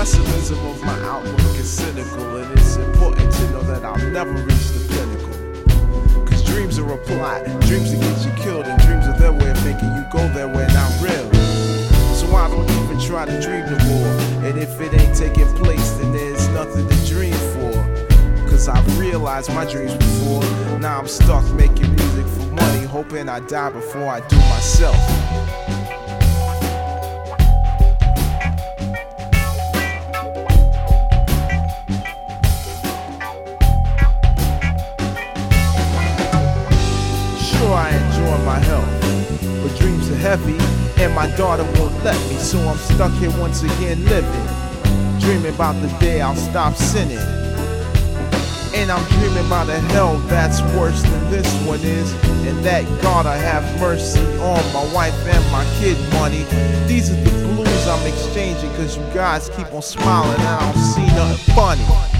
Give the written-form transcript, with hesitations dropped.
pessimism of my outlook is cynical, and it's important to know that I'll never reach the pinnacle. Cause dreams are a plot, dreams that get you killed, and dreams are their way of making you go their way, not real. So I don't even try to dream no more, and if it ain't taking place, then there's nothing to dream for. Cause I've realized my dreams before, now I'm stuck making music for money, hoping I die before I do myself. I enjoy my health, but dreams are heavy, and my daughter won't let me, so I'm stuck here once again living, dreaming about the day I'll stop sinning. And I'm dreaming about a hell that's worse than this one is, and that God I have mercy on my wife and my kid money. These are the blues I'm exchanging, cause you guys keep on smiling and I don't see nothing funny.